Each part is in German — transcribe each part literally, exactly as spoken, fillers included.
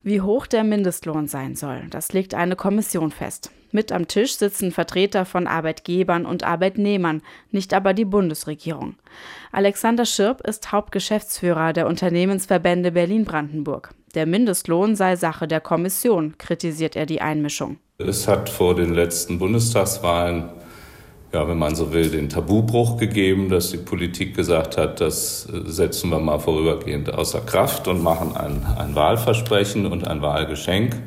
Wie hoch der Mindestlohn sein soll, das legt eine Kommission fest. Mit am Tisch sitzen Vertreter von Arbeitgebern und Arbeitnehmern, nicht aber die Bundesregierung. Alexander Schirp ist Hauptgeschäftsführer der Unternehmensverbände Berlin-Brandenburg. Der Mindestlohn sei Sache der Kommission, kritisiert er die Einmischung. Es hat vor den letzten Bundestagswahlen, ja, wenn man so will, den Tabubruch gegeben, dass die Politik gesagt hat, das setzen wir mal vorübergehend außer Kraft und machen ein, ein Wahlversprechen und ein Wahlgeschenk.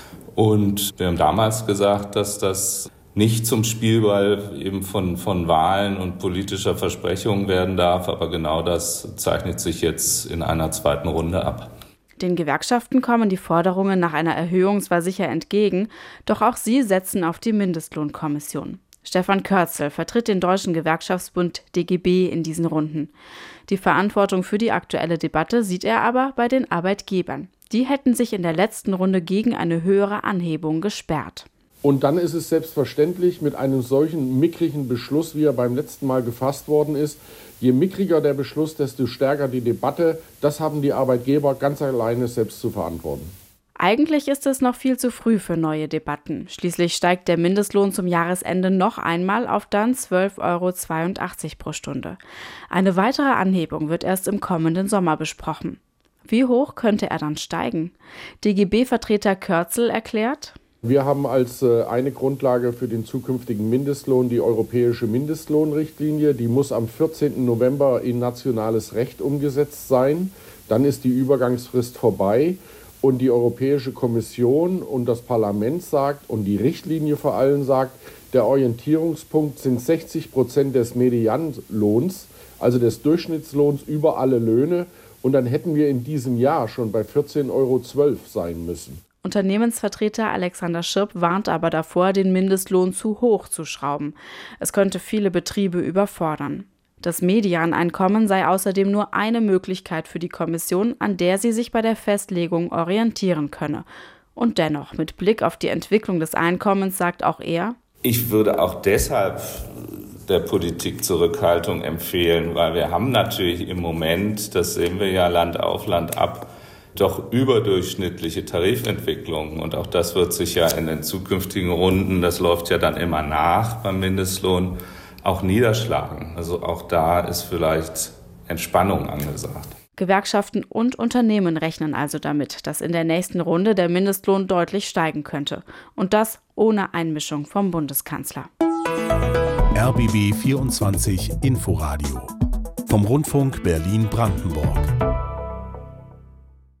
Und wir haben damals gesagt, dass das nicht zum Spielball eben von, von Wahlen und politischer Versprechungen werden darf. Aber genau das zeichnet sich jetzt in einer zweiten Runde ab. Den Gewerkschaften kommen die Forderungen nach einer Erhöhung zwar sicher entgegen, doch auch sie setzen auf die Mindestlohnkommission. Stefan Körzel vertritt den Deutschen Gewerkschaftsbund D G B in diesen Runden. Die Verantwortung für die aktuelle Debatte sieht er aber bei den Arbeitgebern. Die hätten sich in der letzten Runde gegen eine höhere Anhebung gesperrt. Und dann ist es selbstverständlich mit einem solchen mickrigen Beschluss, wie er beim letzten Mal gefasst worden ist, je mickriger der Beschluss, desto stärker die Debatte. Das haben die Arbeitgeber ganz alleine selbst zu verantworten. Eigentlich ist es noch viel zu früh für neue Debatten. Schließlich steigt der Mindestlohn zum Jahresende noch einmal auf dann zwölf Euro zweiundachtzig pro Stunde. Eine weitere Anhebung wird erst im kommenden Sommer besprochen. Wie hoch könnte er dann steigen? D G B-Vertreter Körzel erklärt: Wir haben als eine Grundlage für den zukünftigen Mindestlohn die europäische Mindestlohnrichtlinie. Die muss am vierzehnten November in nationales Recht umgesetzt sein. Dann ist die Übergangsfrist vorbei. Und die Europäische Kommission und das Parlament sagt und die Richtlinie vor allem sagt, der Orientierungspunkt sind sechzig Prozent des Medianlohns, also des Durchschnittslohns über alle Löhne. Und dann hätten wir in diesem Jahr schon bei vierzehn Euro zwölf sein müssen. Unternehmensvertreter Alexander Schirp warnt aber davor, den Mindestlohn zu hoch zu schrauben. Es könnte viele Betriebe überfordern. Das Medianeinkommen sei außerdem nur eine Möglichkeit für die Kommission, an der sie sich bei der Festlegung orientieren könne. Und dennoch, mit Blick auf die Entwicklung des Einkommens, sagt auch er: Ich würde auch deshalb der Politik Zurückhaltung empfehlen, weil wir haben natürlich im Moment, das sehen wir ja Land auf, Land ab, doch überdurchschnittliche Tarifentwicklungen. Und auch das wird sich ja in den zukünftigen Runden, das läuft ja dann immer nach beim Mindestlohn, auch niederschlagen. Also auch da ist vielleicht Entspannung angesagt. Gewerkschaften und Unternehmen rechnen also damit, dass in der nächsten Runde der Mindestlohn deutlich steigen könnte. Und das ohne Einmischung vom Bundeskanzler. R B B vierundzwanzig Inforadio vom Rundfunk Berlin-Brandenburg.